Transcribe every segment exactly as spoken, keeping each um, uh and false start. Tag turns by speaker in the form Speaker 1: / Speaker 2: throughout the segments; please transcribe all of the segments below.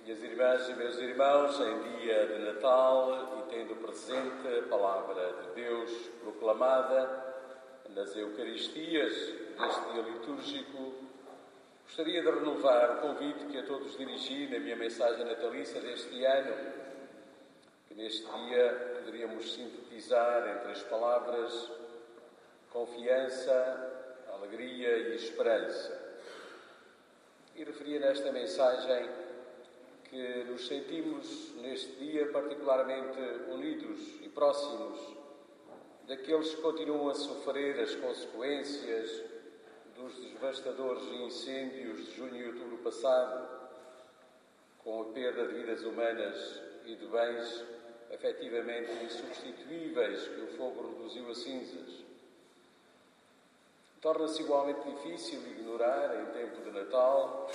Speaker 1: Minhas irmãs e meus irmãos, em dia de Natal e tendo presente a palavra de Deus proclamada nas Eucaristias deste dia litúrgico, gostaria de renovar o convite que a todos dirigi na minha mensagem natalícia deste ano, que neste dia poderíamos sintetizar entre as palavras confiança, alegria e esperança. E referia nesta mensagem que nos sentimos neste dia particularmente unidos e próximos daqueles que continuam a sofrer as consequências dos devastadores incêndios de junho e outubro passado, com a perda de vidas humanas e de bens efetivamente insubstituíveis que o fogo reduziu a cinzas. Torna-se igualmente difícil ignorar, em tempo de Natal,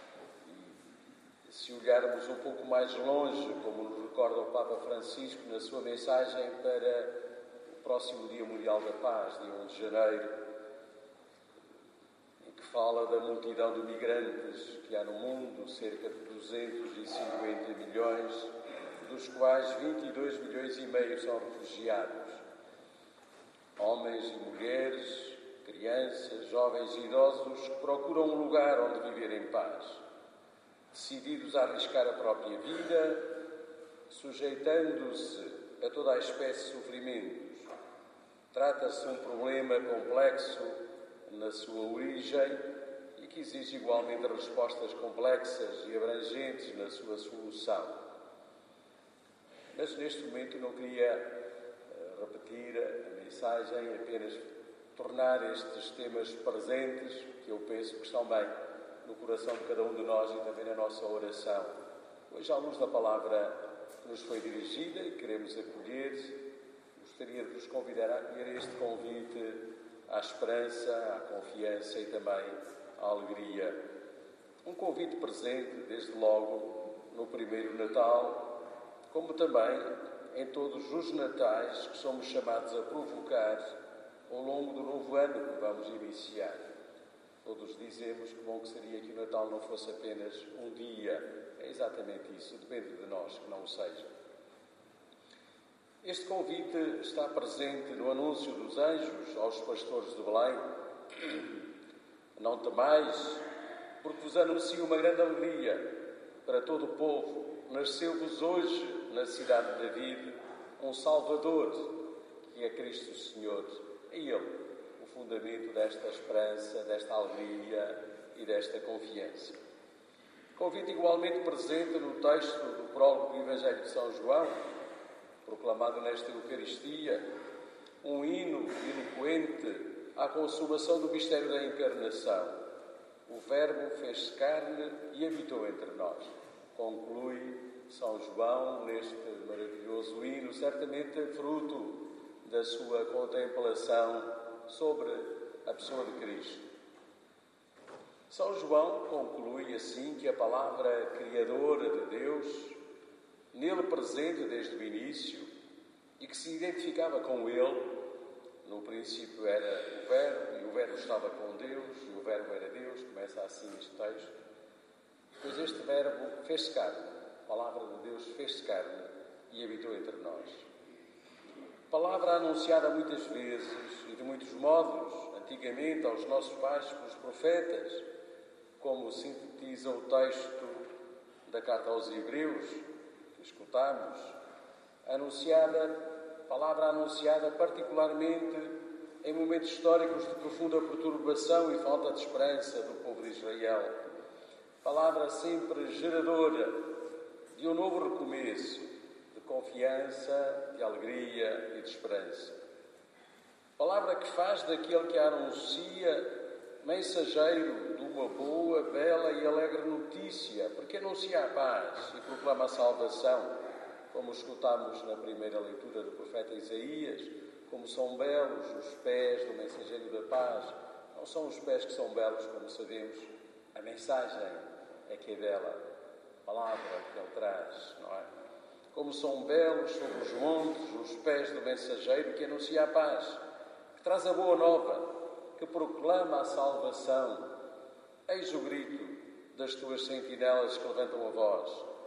Speaker 1: e se olharmos um pouco mais longe, como nos recorda o Papa Francisco na sua mensagem para o próximo Dia Mundial da Paz, dia um de janeiro, em que fala da multidão de migrantes que há no mundo, cerca de duzentos e cinquenta milhões, dos quais vinte e dois milhões e meio são refugiados, homens e mulheres, crianças, jovens e idosos que procuram um lugar onde viver em paz, decididos a arriscar a própria vida, sujeitando-se a toda a espécie de sofrimentos. Trata-se de um problema complexo na sua origem e que exige igualmente respostas complexas e abrangentes na sua solução. Mas neste momento não queria repetir a mensagem, apenas tornar estes temas presentes, que eu penso que estão bem no coração de cada um de nós e também na nossa oração. Hoje, à luz da palavra que nos foi dirigida e queremos acolher, gostaria de vos convidar a acolher este convite à esperança, à confiança e também à alegria. Um convite presente, desde logo, no primeiro Natal, como também em todos os Natais que somos chamados a provocar ao longo do novo ano que vamos iniciar. Todos dizemos que bom que seria que o Natal não fosse apenas um dia. É exatamente isso, depende de nós que não o seja. Este convite está presente no anúncio dos anjos aos pastores de Belém. Não temais, porque vos anuncio uma grande alegria para todo o povo. Nasceu-vos hoje, na cidade de David, um Salvador, que é Cristo Senhor. É Ele o fundamento desta esperança, desta alegria e desta confiança. Convite igualmente presente no texto do prólogo do Evangelho de São João, proclamado nesta Eucaristia, um hino eloquente à consumação do mistério da encarnação. O Verbo fez-se carne e habitou entre nós. Conclui São João neste maravilhoso hino, certamente fruto da sua contemplação sobre a pessoa de Cristo. São João conclui assim que a palavra criadora de Deus, nele presente desde o início e que se identificava com ele, no princípio era o Verbo e o Verbo estava com Deus e o Verbo era Deus, começa assim este texto, pois este Verbo fez-se carne, a palavra de Deus fez-se carne e habitou entre nós. Palavra anunciada muitas vezes e de muitos modos, antigamente aos nossos pais pelos profetas, como sintetiza o texto da carta aos Hebreus, que escutamos, anunciada, palavra anunciada particularmente em momentos históricos de profunda perturbação e falta de esperança do povo de Israel. Palavra sempre geradora de um novo recomeço, de confiança, de alegria e de esperança. Palavra que faz daquele que a anuncia mensageiro de uma boa, bela e alegre notícia, porque anuncia a paz e proclama a salvação, como escutámos na primeira leitura do profeta Isaías, como são belos os pés do mensageiro da paz. Não são os pés que são belos, como sabemos, a mensagem é que é bela, a palavra que ele traz, não é? Como são belos sobre os montes os pés do mensageiro que anuncia a paz, que traz a boa nova, que proclama a salvação. Eis o grito das tuas sentinelas que levantam a voz.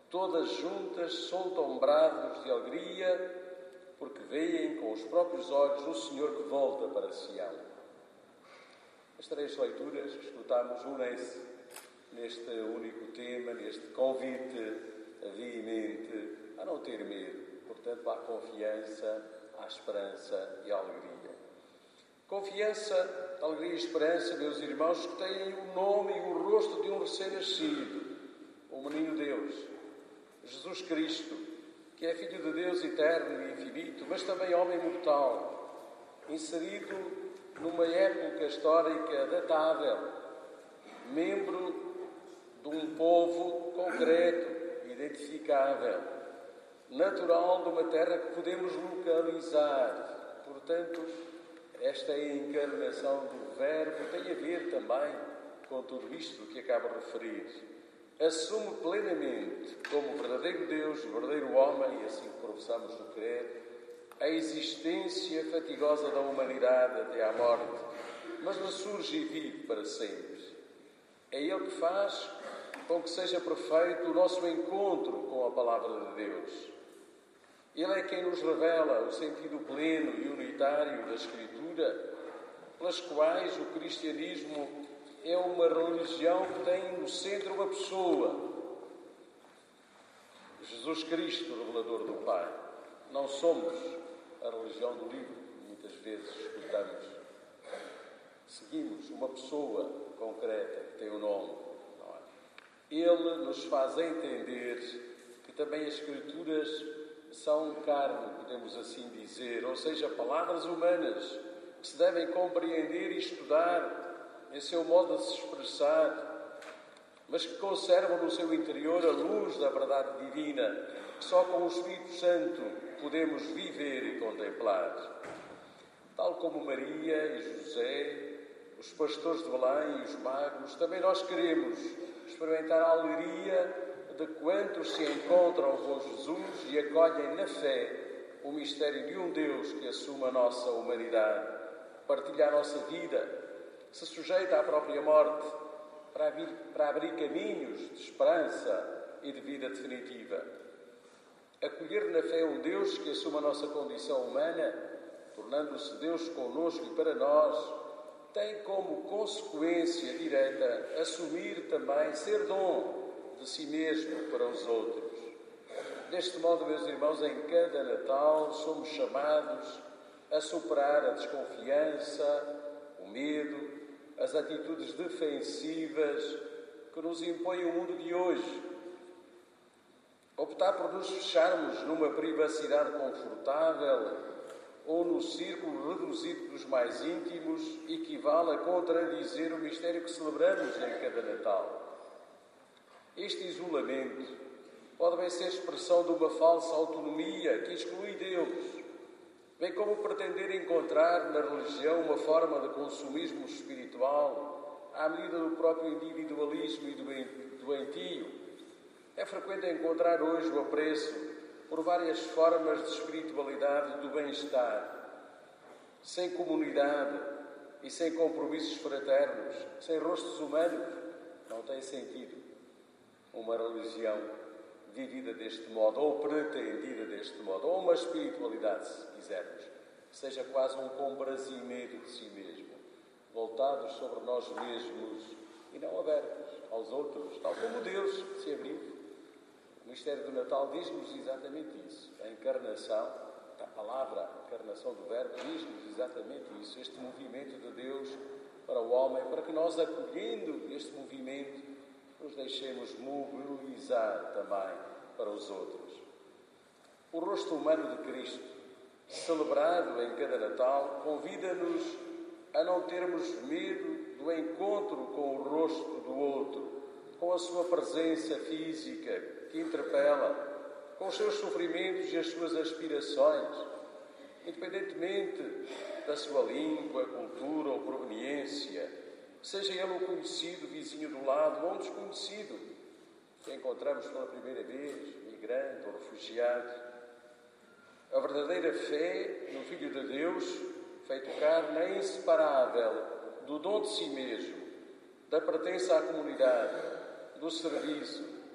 Speaker 1: todas juntas soltam brados de alegria, porque veem com os próprios olhos o Senhor que volta para Sião. As três leituras que escutamos unem-se neste único tema, neste convite veemente a não ter medo, portanto, à confiança, à esperança e à alegria. Confiança, alegria e esperança, meus irmãos, que têm o nome e o rosto de um recém-nascido, o menino Deus, Jesus Cristo, que é Filho de Deus eterno e infinito, mas também homem mortal, inserido numa época histórica datável, membro de um povo concreto, identificável, natural de uma terra que podemos localizar. Portanto, esta encarnação do Verbo tem a ver também com tudo isto que acabo de referir. Assume plenamente, como verdadeiro Deus, verdadeiro homem, e assim professamos no credo, a existência fatigosa da humanidade até à morte, mas ressurge e vive para sempre. É Ele que faz com que seja perfeito o nosso encontro com a Palavra de Deus. Ele é quem nos revela o sentido pleno e unitário da Escritura, pelas quais o cristianismo é uma religião que tem no centro uma pessoa, Jesus Cristo, revelador do Pai. Não somos a religião do livro, muitas vezes escutamos. Seguimos uma pessoa concreta que tem o nome. Não é? Ele nos faz entender que também as Escrituras são carne, podemos assim dizer, ou seja, palavras humanas que se devem compreender e estudar em seu modo de se expressar, mas que conservam no seu interior a luz da verdade divina, que só com o Espírito Santo podemos viver e contemplar. Tal como Maria e José, os pastores de Belém e os magos, também nós queremos experimentar a alegria de quantos se encontram com Jesus e acolhem na fé o mistério de um Deus que assume a nossa humanidade, partilha a nossa vida, se sujeita à própria morte para abrir, para abrir caminhos de esperança e de vida definitiva. Acolher na fé um Deus que assume a nossa condição humana, tornando-se Deus conosco e para nós, tem como consequência direta assumir também ser dom de si mesmo para os outros. Deste modo, meus irmãos, em cada Natal somos chamados a superar a desconfiança, o medo, as atitudes defensivas que nos impõe o mundo de hoje. Optar por nos fecharmos numa privacidade confortável ou no círculo reduzido dos mais íntimos equivale a contradizer o mistério que celebramos em cada Natal. Este isolamento pode bem ser expressão de uma falsa autonomia que exclui Deus, bem como pretender encontrar na religião uma forma de consumismo espiritual à medida do próprio individualismo e doentio. É frequente encontrar hoje o apreço por várias formas de espiritualidade e do bem-estar, sem comunidade e sem compromissos fraternos, sem rostos humanos. Não tem sentido uma religião vivida deste modo, ou pretendida deste modo, ou uma espiritualidade, se quisermos, que seja quase um comprazimento de si mesmo, voltados sobre nós mesmos e não abertos aos outros, tal como Deus se abriu. O mistério do Natal diz-nos exatamente isso. A encarnação, a palavra, a encarnação do Verbo, diz-nos exatamente isso. Este movimento de Deus para o homem, para que nós, acolhendo este movimento, nos deixemos mobilizar também para os outros. O rosto humano de Cristo, celebrado em cada Natal, convida-nos a não termos medo do encontro com o rosto do outro, com a sua presença física que interpela, com os seus sofrimentos e as suas aspirações, independentemente da sua língua, cultura ou proveniência, seja ele o conhecido vizinho do lado ou um desconhecido que encontramos pela primeira vez, migrante ou refugiado. A verdadeira fé no Filho de Deus, feito carne, é inseparável do dom de si mesmo, da pertença à comunidade, do serviço,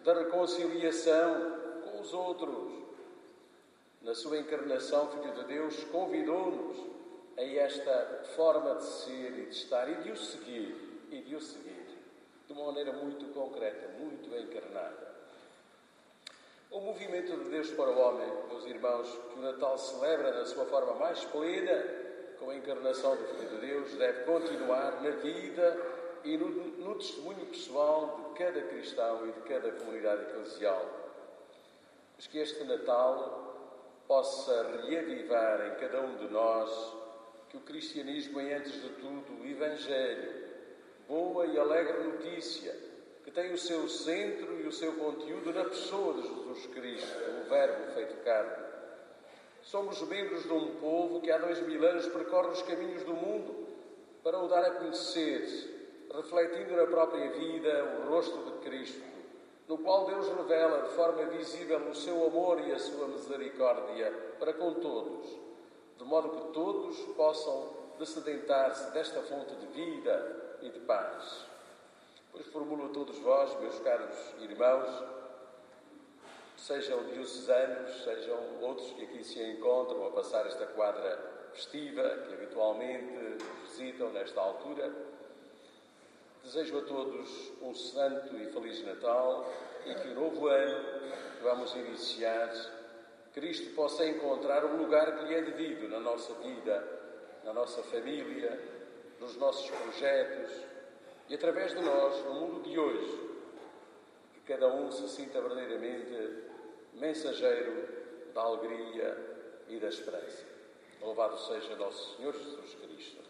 Speaker 1: da reconciliação com os outros. Na sua encarnação, Filho de Deus convidou-nos a esta forma de ser e de estar e de o seguir, e de o seguir, de uma maneira muito concreta, muito encarnada. O movimento de Deus para o homem, meus irmãos, que o Natal celebra na sua forma mais plena, com a encarnação do Filho de Deus, deve continuar na vida e no, no testemunho pessoal de cada cristão e de cada comunidade eclesial. Mas que este Natal possa reavivar em cada um de nós que o cristianismo é, antes de tudo, o Evangelho, boa e alegre notícia, que tem o seu centro e o seu conteúdo na pessoa de Jesus Cristo, o Verbo feito carne. Somos membros de um povo que há dois mil anos percorre os caminhos do mundo para o dar a conhecer, refletindo na própria vida o rosto de Cristo, no qual Deus revela de forma visível o seu amor e a sua misericórdia para com todos, de modo que todos possam dessedentar-se desta fonte de vida e de paz. Pois formulo a todos vós, meus caros irmãos, sejam diocesanos, sejam outros que aqui se encontram a passar esta quadra festiva, que habitualmente visitam nesta altura, desejo a todos um santo e feliz Natal e que o novo ano que vamos iniciar, Cristo possa encontrar o lugar que lhe é devido na nossa vida, na nossa família, nos nossos projetos e através de nós, no mundo de hoje, que cada um se sinta verdadeiramente mensageiro da alegria e da esperança. Louvado seja nosso Senhor Jesus Cristo.